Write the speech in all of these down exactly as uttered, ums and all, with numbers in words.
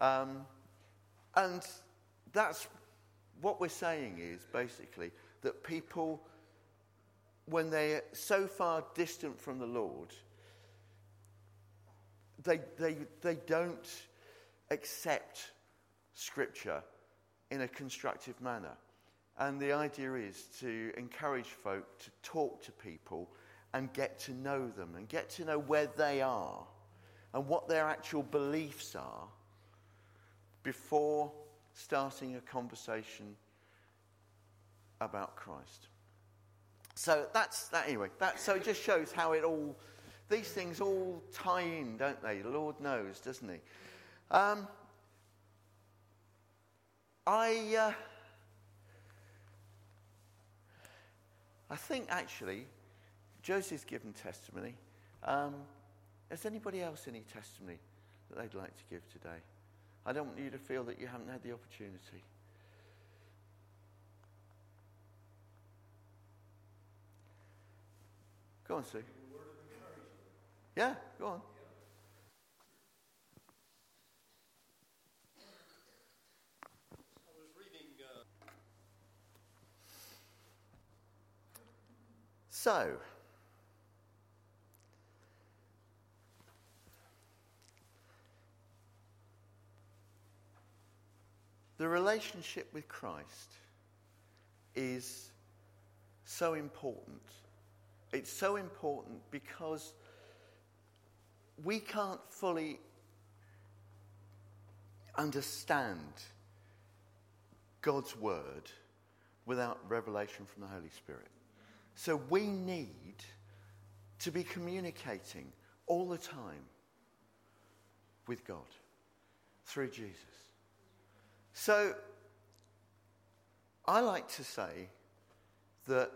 Um, and that's what we're saying is basically that people, when they're so far distant from the Lord, they they they don't accept Scripture in a constructive manner. And the idea is to encourage folk to talk to people and get to know them and get to know where they are and what their actual beliefs are before starting a conversation about Christ. So that's that anyway. That so it just shows how it all, these things all tie in, don't they? The Lord knows, doesn't he? Um, I uh, I think actually Josie's given testimony. Um, has anybody else any testimony that they'd like to give today? I don't want you to feel that you haven't had the opportunity. Go on, Sue. Yeah, go on. I was reading. Uh... So, the relationship with Christ is so important. It's so important because we can't fully understand God's word without revelation from the Holy Spirit. So we need to be communicating all the time with God through Jesus. So I like to say that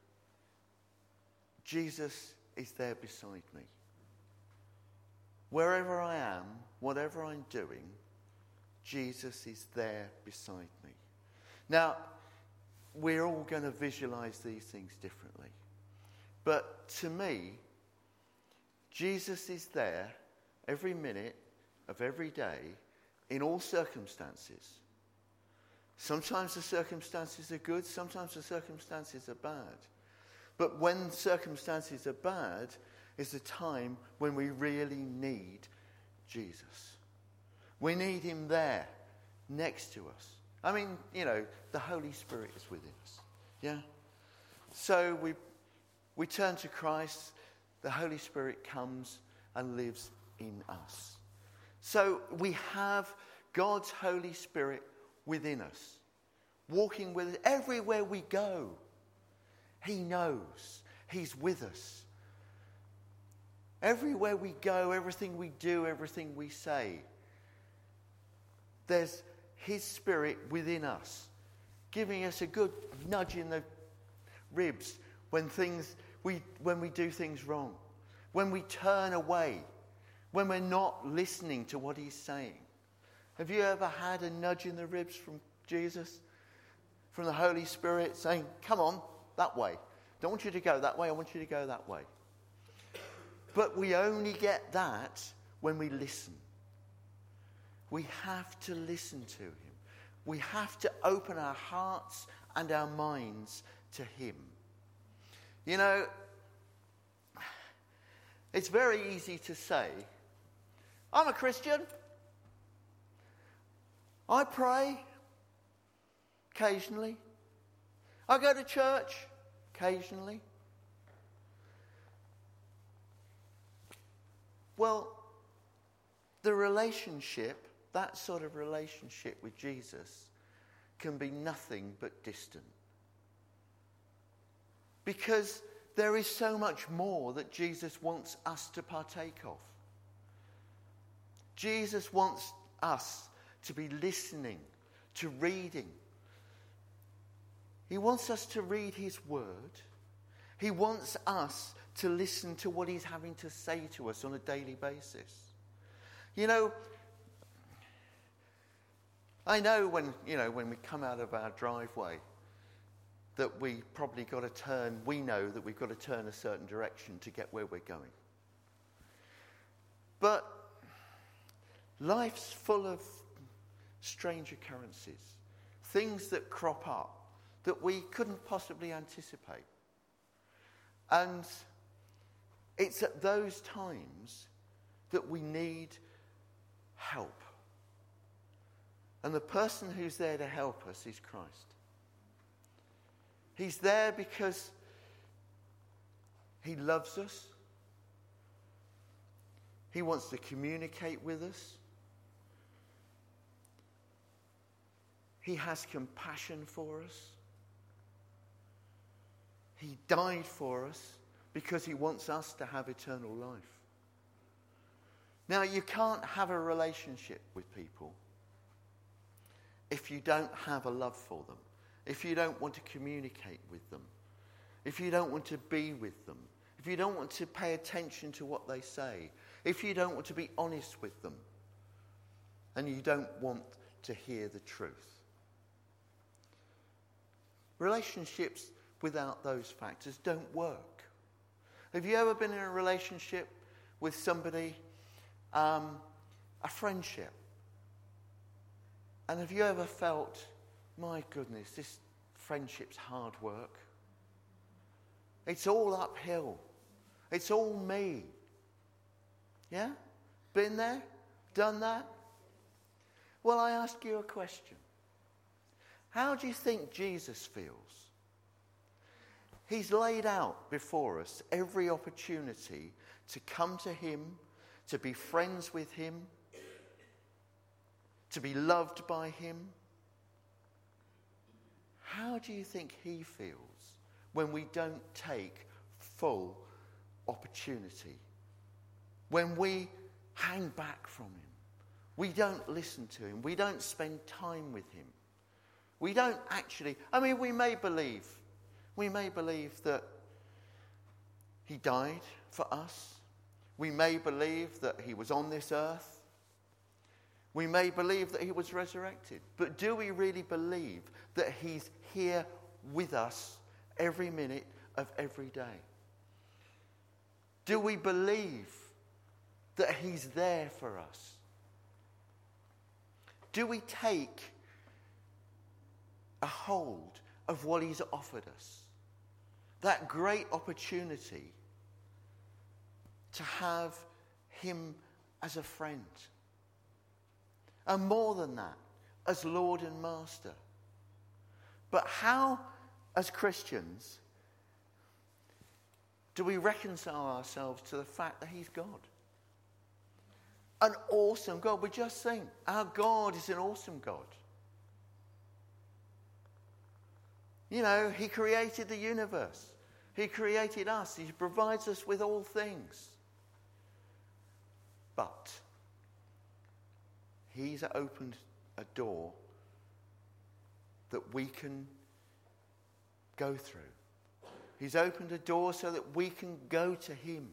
Jesus is there beside me. Wherever I am, whatever I'm doing, Jesus is there beside me. Now, we're all going to visualize these things differently. But to me, Jesus is there every minute of every day in all circumstances. Sometimes the circumstances are good, sometimes the circumstances are bad. But when circumstances are bad is the time when we really need Jesus. We need him there, next to us. I mean, you know, the Holy Spirit is within us. Yeah? So we we turn to Christ, the Holy Spirit comes and lives in us. So we have God's Holy Spirit within us, walking with us everywhere we go. He knows. He's with us. Everywhere we go, everything we do, everything we say, there's his Spirit within us, giving us a good nudge in the ribs when things we when we do things wrong, when we turn away, when we're not listening to what he's saying. Have you ever had a nudge in the ribs from Jesus, from the Holy Spirit saying, come on, that way. Don't want you to go that way, I want you to go that way. But we only get that when we listen. We have to listen to him. We have to open our hearts and our minds to him. You know, it's very easy to say, I'm a Christian. I pray occasionally. I go to church occasionally. Well, the relationship, that sort of relationship with Jesus, can be nothing but distant. Because there is so much more that Jesus wants us to partake of. Jesus wants us to be listening, to reading. He wants us to read his word. He wants us to listen to what he's having to say to us on a daily basis. You know, I know when, you know, when we come out of our driveway that we probably got to turn, we know that we've got to turn a certain direction to get where we're going. But life's full of strange occurrences, things that crop up that we couldn't possibly anticipate. And it's at those times that we need help. And the person who's there to help us is Christ. He's there because he loves us. He wants to communicate with us. He has compassion for us. He died for us because he wants us to have eternal life. Now, you can't have a relationship with people if you don't have a love for them, if you don't want to communicate with them, if you don't want to be with them, if you don't want to pay attention to what they say, if you don't want to be honest with them, and you don't want to hear the truth. Relationships without those factors don't work. Have you ever been in a relationship with somebody, um, a friendship, and have you ever felt, my goodness, this friendship's hard work? It's all uphill. It's all me. Yeah? Been there? Done that? Well, I ask you a question. How do you think Jesus feels? He's laid out before us every opportunity to come to him, to be friends with him, to be loved by him. How do you think he feels when we don't take full opportunity? When we hang back from him? We don't listen to him. We don't spend time with him. We don't actually, I mean, we may believe, we may believe that he died for us. We may believe that he was on this earth. We may believe that he was resurrected. But do we really believe that he's here with us every minute of every day? Do we believe that he's there for us? Do we take a hold of what he's offered us? That great opportunity to have him as a friend. And more than that, as Lord and Master. But how, as Christians, do we reconcile ourselves to the fact that he's God? An awesome God. We just sing, our God is an awesome God. You know, he created the universe. He created us. He provides us with all things. But he's opened a door that we can go through. He's opened a door so that we can go to him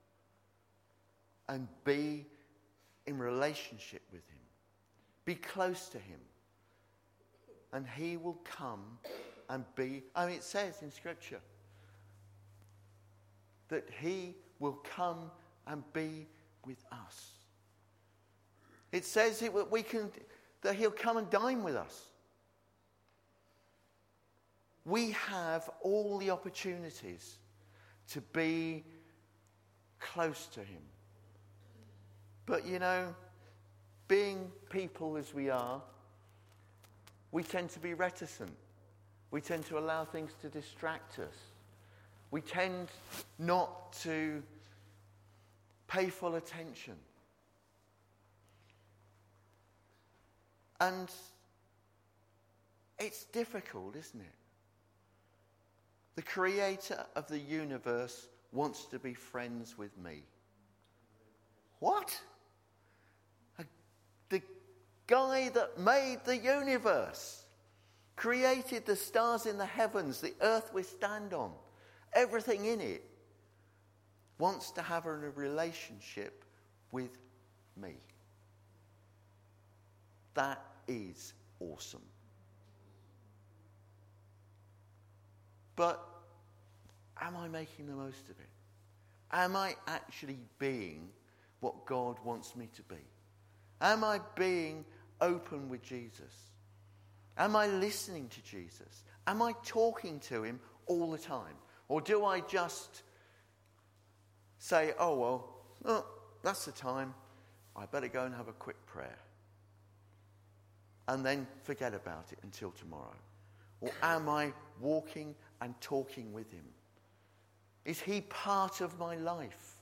and be in relationship with him. Be close to him. And he will come and be, I mean, it says in Scripture that he will come and be with us. It says it, we can, that he'll come and dine with us. We have all the opportunities to be close to him. But, you know, being people as we are, we tend to be reticent. We tend to allow things to distract us. We tend not to pay full attention. And it's difficult, isn't it? The creator of the universe wants to be friends with me. What? A, the guy that made the universe, created the stars in the heavens, the earth we stand on, everything in it, wants to have a relationship with me. That is awesome. But am I making the most of it? Am I actually being what God wants me to be? Am I being open with Jesus? Am I listening to Jesus? Am I talking to him all the time? Or do I just say, oh, well, oh, that's the time. I better go and have a quick prayer. And then forget about it until tomorrow. Or am I walking and talking with him? Is he part of my life?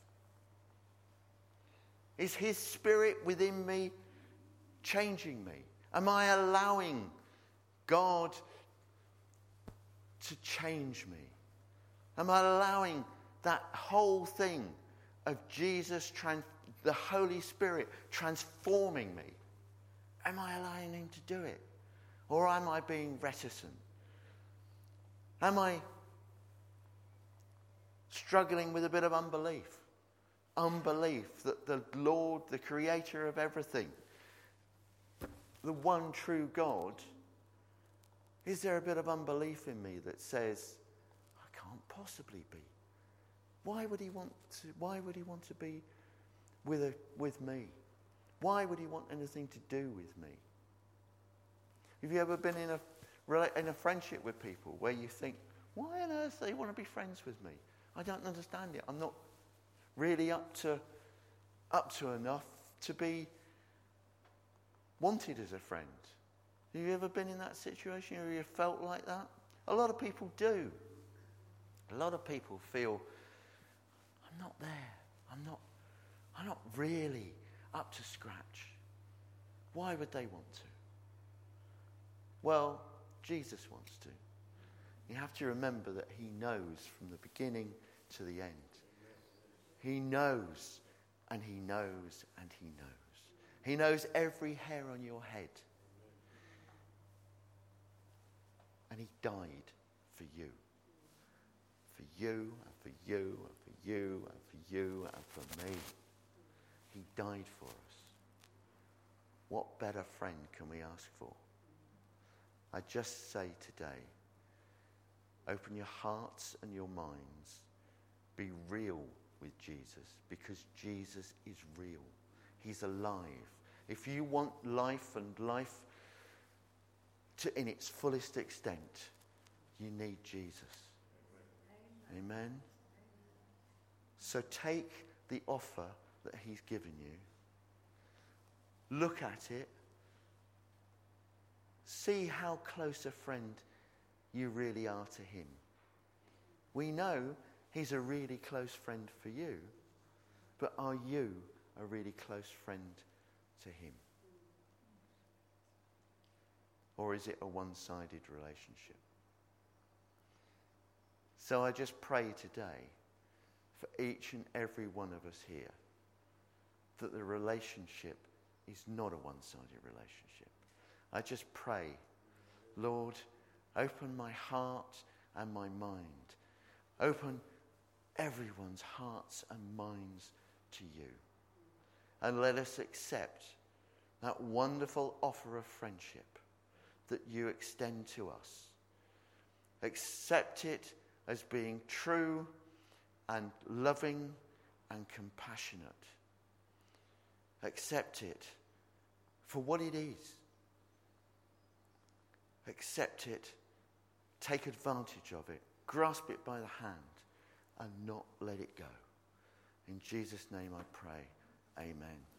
Is his spirit within me changing me? Am I allowing God to change me? Am I allowing that whole thing of Jesus, trans- the Holy Spirit transforming me? Am I allowing him to do it? Or am I being reticent? Am I struggling with a bit of unbelief? Unbelief that the Lord, the creator of everything, the one true God, is there a bit of unbelief in me that says, I can't possibly be? Why would he want to, why would he want to be with, a, with me? Why would he want anything to do with me? Have you ever been in a, in a friendship with people where you think, why on earth do they want to be friends with me? I don't understand it. I'm not really up to, up to enough to be wanted as a friend. Have you ever been in that situation or you felt like that? A lot of people do. A lot of people feel, I'm not there. I'm not, I'm not really up to scratch. Why would they want to? Well, Jesus wants to. You have to remember that he knows from the beginning to the end. He knows, and he knows, and he knows. He knows every hair on your head. And he died for you. For you, and for you, and for you, and for you, and for me. He died for us. What better friend can we ask for? I just say today, open your hearts and your minds. Be real with Jesus, because Jesus is real. He's alive. If you want life and life to in its fullest extent, you need Jesus. Amen. Amen. So take the offer that he's given you. Look at it. See how close a friend you really are to him. We know he's a really close friend for you, but are you a really close friend to him? Or is it a one-sided relationship? So I just pray today for each and every one of us here that the relationship is not a one-sided relationship. I just pray, Lord, open my heart and my mind. Open everyone's hearts and minds to you. And let us accept that wonderful offer of friendship that you extend to us. Accept it as being true and loving and compassionate. Accept it for what it is. Accept it, take advantage of it, grasp it by the hand, and not let it go. In Jesus' name I pray, amen.